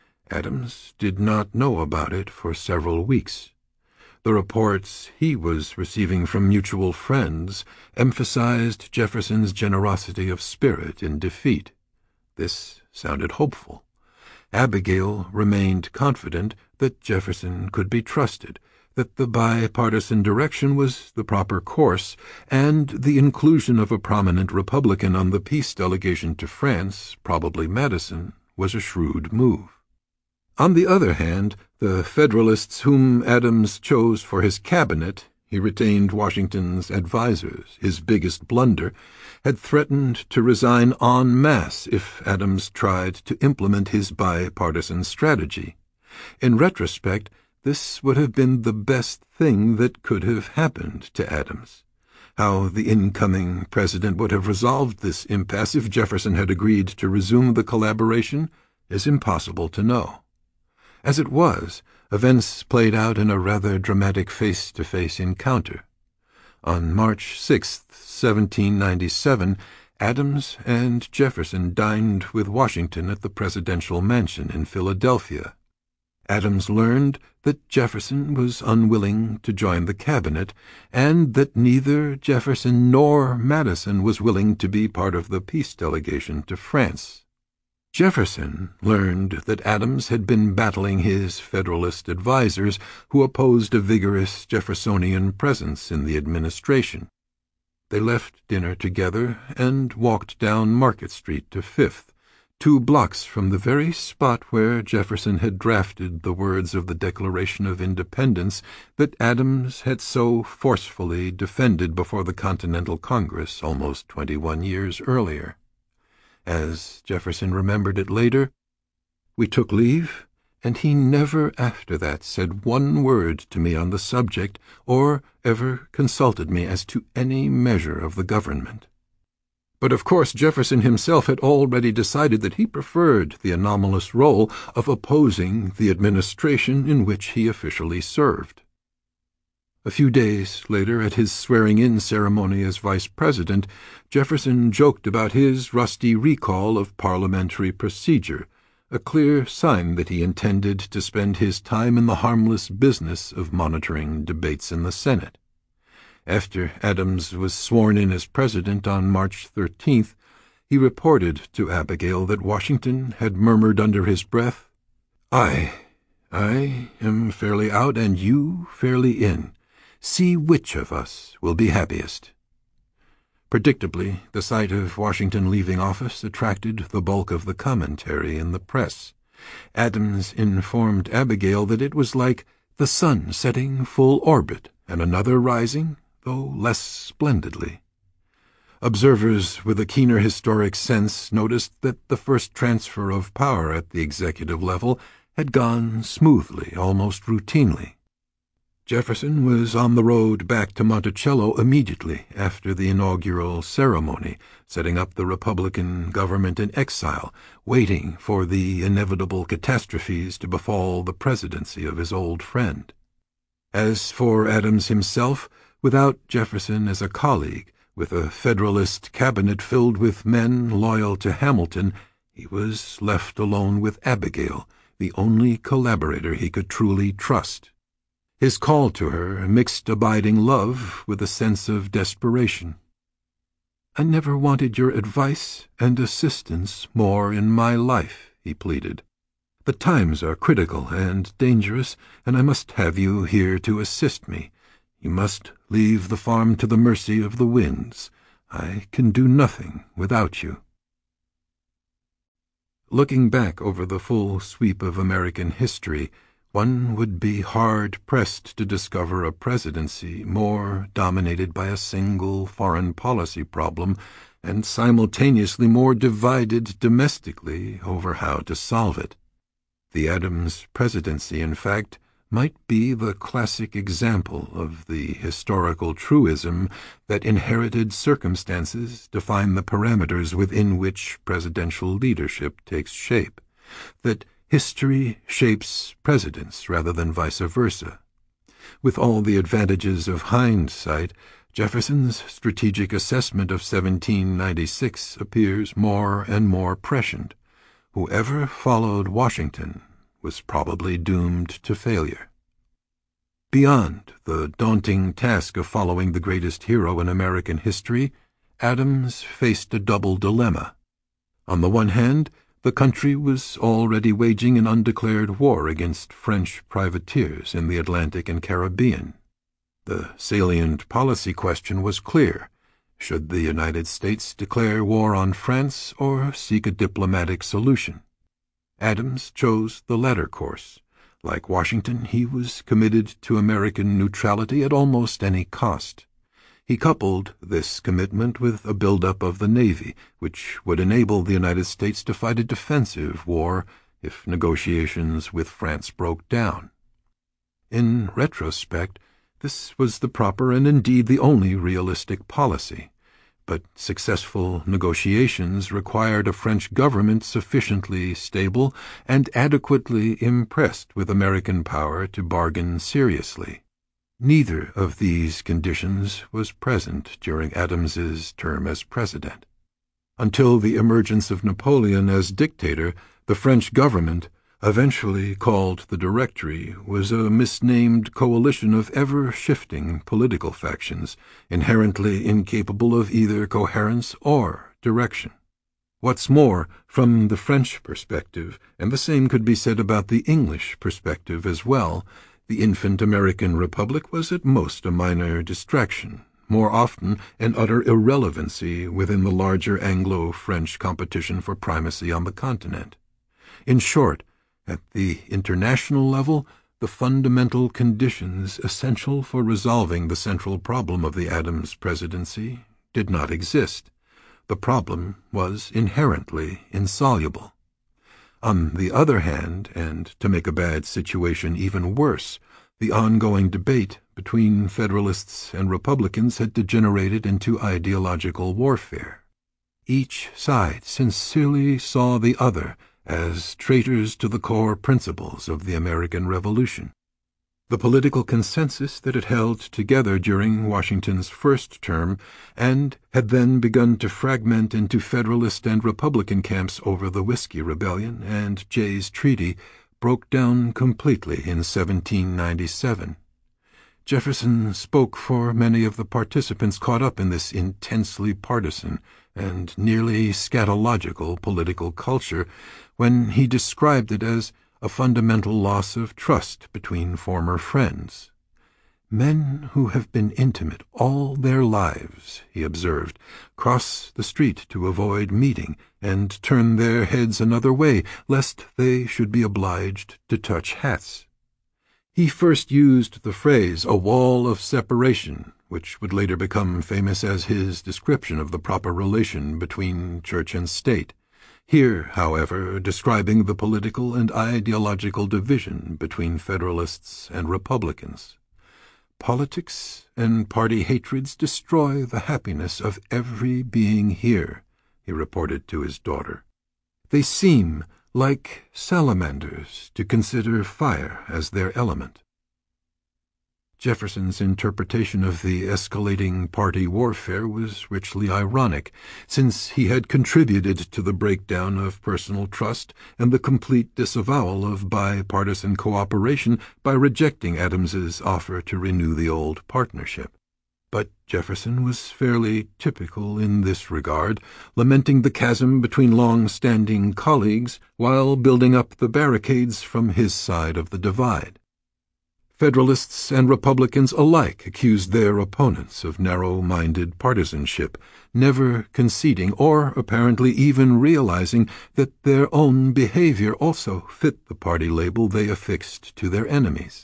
Adams did not know about it for several weeks. The reports he was receiving from mutual friends emphasized Jefferson's generosity of spirit in defeat. This sounded hopeful. Abigail remained confident that Jefferson could be trusted, that the bipartisan direction was the proper course, and the inclusion of a prominent Republican on the peace delegation to France, probably Madison, was a shrewd move. On the other hand, the Federalists whom Adams chose for his cabinet, he retained Washington's advisers, his biggest blunder, had threatened to resign en masse if Adams tried to implement his bipartisan strategy. In retrospect, this would have been the best thing that could have happened to Adams. How the incoming president would have resolved this impasse if Jefferson had agreed to resume the collaboration is impossible to know. As it was, events played out in a rather dramatic face-to-face encounter. On March sixth, seventeen ninety-seven, Adams and Jefferson dined with Washington at the presidential mansion in Philadelphia. Adams learned that Jefferson was unwilling to join the cabinet, and that neither Jefferson nor Madison was willing to be part of the peace delegation to France. Jefferson learned that Adams had been battling his Federalist advisers, who opposed a vigorous Jeffersonian presence in the administration. They left dinner together and walked down Market Street to Fifth, two blocks from the very spot where Jefferson had drafted the words of the Declaration of Independence that Adams had so forcefully defended before the Continental Congress almost twenty-one years earlier. As Jefferson remembered it later, We took leave, and he never after that said one word to me on the subject, or ever consulted me as to any measure of the government. But of course Jefferson himself had already decided that he preferred the anomalous role of opposing the administration in which he officially served. A few days later, at his swearing-in ceremony as vice president, Jefferson joked about his rusty recall of parliamentary procedure, a clear sign that he intended to spend his time in the harmless business of monitoring debates in the Senate. After Adams was sworn in as president on March thirteenth, he reported to Abigail that Washington had murmured under his breath, "I, I am fairly out and you fairly in. See which of us will be happiest." Predictably, the sight of Washington leaving office attracted the bulk of the commentary in the press. Adams informed Abigail that it was like the sun setting full orbit and another rising, though less splendidly. Observers with a keener historic sense noticed that the first transfer of power at the executive level had gone smoothly, almost routinely. Jefferson was on the road back to Monticello immediately after the inaugural ceremony, setting up the Republican government in exile, waiting for the inevitable catastrophes to befall the presidency of his old friend. As for Adams himself, without Jefferson as a colleague, with a Federalist cabinet filled with men loyal to Hamilton, he was left alone with Abigail, the only collaborator he could truly trust. His call to her mixed abiding love with a sense of desperation. "I never wanted your advice and assistance more in my life," he pleaded. "The times are critical and dangerous, and I must have you here to assist me. You must leave the farm to the mercy of the winds. I can do nothing without you." Looking back over the full sweep of American history, one would be hard-pressed to discover a presidency more dominated by a single foreign policy problem and simultaneously more divided domestically over how to solve it. The Adams presidency, in fact, might be the classic example of the historical truism that inherited circumstances define the parameters within which presidential leadership takes shape, that history shapes presidents rather than vice versa. With all the advantages of hindsight, Jefferson's strategic assessment of seventeen ninety-six appears more and more prescient. Whoever followed Washington was probably doomed to failure. Beyond the daunting task of following the greatest hero in American history, Adams faced a double dilemma. On the one hand, the country was already waging an undeclared war against French privateers in the Atlantic and Caribbean. The salient policy question was clear. Should the United States declare war on France or seek a diplomatic solution? Adams chose the latter course. Like Washington, he was committed to American neutrality at almost any cost. He coupled this commitment with a buildup of the Navy, which would enable the United States to fight a defensive war if negotiations with France broke down. In retrospect, this was the proper and indeed the only realistic policy, but successful negotiations required a French government sufficiently stable and adequately impressed with American power to bargain seriously. Neither of these conditions was present during Adams's term as president. Until the emergence of Napoleon as dictator, the French government, eventually called the Directory, was a misnamed coalition of ever-shifting political factions, inherently incapable of either coherence or direction. What's more, from the French perspective, and the same could be said about the English perspective as well, the infant American Republic was at most a minor distraction, more often an utter irrelevancy within the larger Anglo-French competition for primacy on the continent. In short, at the international level, the fundamental conditions essential for resolving the central problem of the Adams presidency did not exist. The problem was inherently insoluble. On the other hand, and to make a bad situation even worse, the ongoing debate between Federalists and Republicans had degenerated into ideological warfare. Each side sincerely saw the other as traitors to the core principles of the American Revolution. The political consensus that had held together during Washington's first term and had then begun to fragment into Federalist and Republican camps over the Whiskey Rebellion and Jay's Treaty broke down completely in seventeen ninety-seven. Jefferson spoke for many of the participants caught up in this intensely partisan and nearly scatological political culture when he described it as a fundamental loss of trust between former friends. Men who have been intimate all their lives, he observed, cross the street to avoid meeting and turn their heads another way, lest they should be obliged to touch hats. He first used the phrase, a wall of separation, which would later become famous as his description of the proper relation between church and state. Here, however, describing the political and ideological division between Federalists and Republicans. Politics and party hatreds destroy the happiness of every being here, he reported to his daughter. They seem, like salamanders, to consider fire as their element. Jefferson's interpretation of the escalating party warfare was richly ironic, since he had contributed to the breakdown of personal trust and the complete disavowal of bipartisan cooperation by rejecting Adams's offer to renew the old partnership. But Jefferson was fairly typical in this regard, lamenting the chasm between long-standing colleagues while building up the barricades from his side of the divide. Federalists and Republicans alike accused their opponents of narrow-minded partisanship, never conceding or apparently even realizing that their own behavior also fit the party label they affixed to their enemies.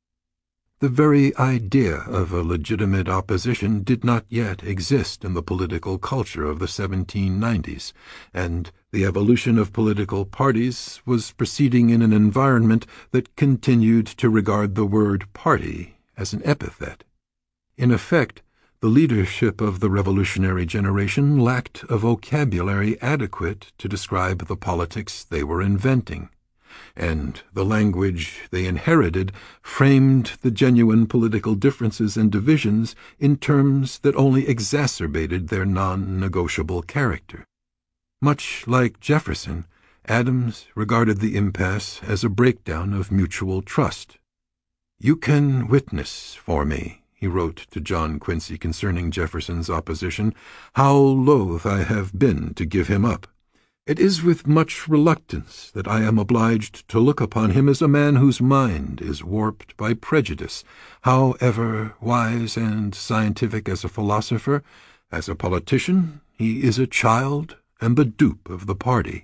The very idea of a legitimate opposition did not yet exist in the political culture of the seventeen nineties, and the evolution of political parties was proceeding in an environment that continued to regard the word party as an epithet. In effect, the leadership of the revolutionary generation lacked a vocabulary adequate to describe the politics they were inventing, and the language they inherited framed the genuine political differences and divisions in terms that only exacerbated their non-negotiable character. Much like Jefferson, Adams regarded the impasse as a breakdown of mutual trust. "You can witness for me," he wrote to John Quincy concerning Jefferson's opposition, "how loath I have been to give him up. It is with much reluctance that I am obliged to look upon him as a man whose mind is warped by prejudice. However wise and scientific as a philosopher, as a politician, he is a child and the dupe of the party."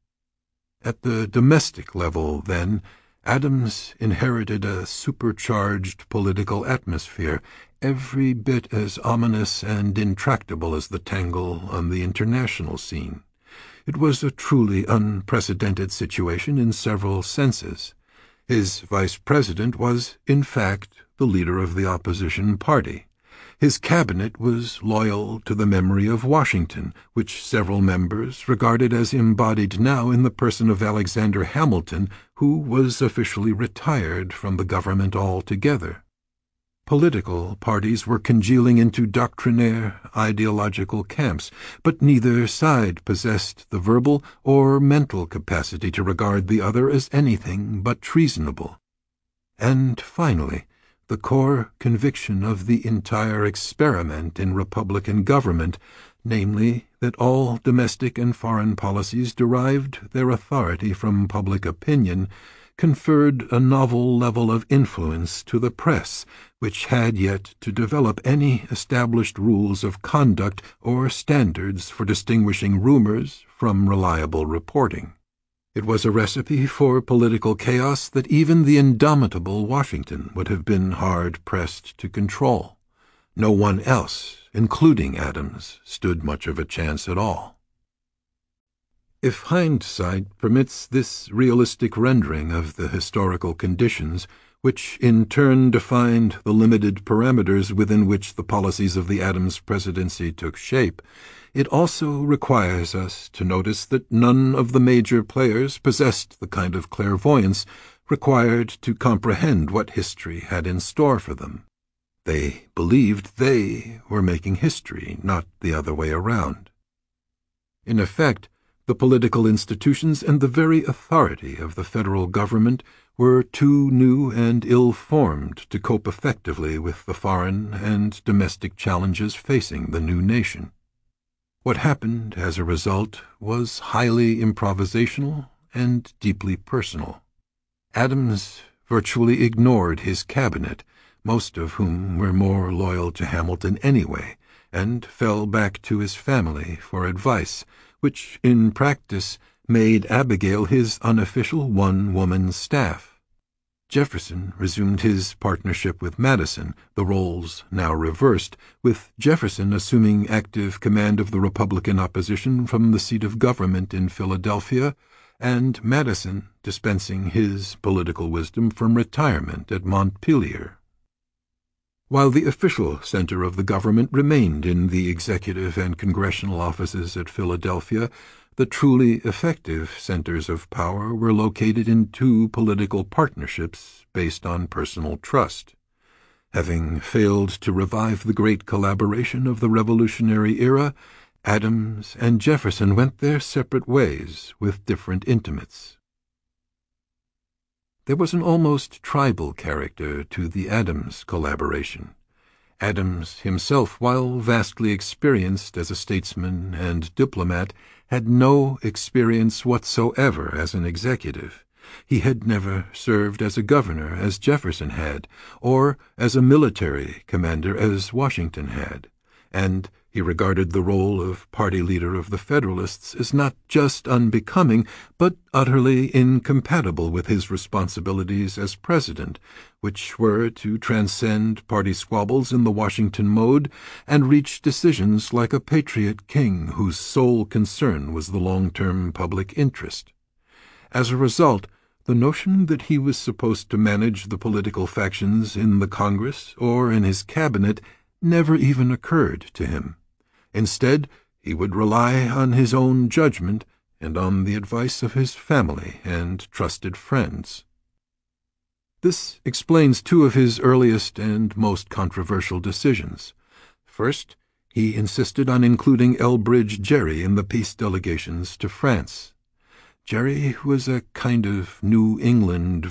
At the domestic level, then, Adams inherited a supercharged political atmosphere, every bit as ominous and intractable as the tangle on the international scene. It was a truly unprecedented situation in several senses. His vice president was, in fact, the leader of the opposition party. His cabinet was loyal to the memory of Washington, which several members regarded as embodied now in the person of Alexander Hamilton, who was officially retired from the government altogether. Political parties were congealing into doctrinaire ideological camps, but neither side possessed the verbal or mental capacity to regard the other as anything but treasonable. And finally, the core conviction of the entire experiment in Republican government, namely that all domestic and foreign policies derived their authority from public opinion, conferred a novel level of influence to the press, which had yet to develop any established rules of conduct or standards for distinguishing rumors from reliable reporting. It was a recipe for political chaos that even the indomitable Washington would have been hard-pressed to control. No one else, including Adams, stood much of a chance at all. If hindsight permits this realistic rendering of the historical conditions, which in turn defined the limited parameters within which the policies of the Adams presidency took shape, it also requires us to notice that none of the major players possessed the kind of clairvoyance required to comprehend what history had in store for them. They believed they were making history, not the other way around. In effect, the political institutions and the very authority of the federal government were too new and ill-formed to cope effectively with the foreign and domestic challenges facing the new nation. What happened as a result was highly improvisational and deeply personal. Adams virtually ignored his cabinet, most of whom were more loyal to Hamilton anyway, and fell back to his family for advice, which in practice made Abigail his unofficial one-woman staff. Jefferson resumed his partnership with Madison, the roles now reversed, with Jefferson assuming active command of the Republican opposition from the seat of government in Philadelphia, and Madison dispensing his political wisdom from retirement at Montpelier. While the official center of the government remained in the executive and congressional offices at Philadelphia, the truly effective centers of power were located in two political partnerships based on personal trust. Having failed to revive the great collaboration of the Revolutionary era, Adams and Jefferson went their separate ways with different intimates. There was an almost tribal character to the Adams collaboration. Adams himself, while vastly experienced as a statesman and diplomat, had no experience whatsoever as an executive. He had never served as a governor as Jefferson had, or as a military commander as Washington had, and he regarded the role of party leader of the Federalists as not just unbecoming, but utterly incompatible with his responsibilities as president, which were to transcend party squabbles in the Washington mode and reach decisions like a patriot king whose sole concern was the long-term public interest. As a result, the notion that he was supposed to manage the political factions in the Congress or in his cabinet never even occurred to him. Instead, he would rely on his own judgment and on the advice of his family and trusted friends. This explains two of his earliest and most controversial decisions. First, he insisted on including Elbridge Gerry in the peace delegations to France. Gerry was a kind of New England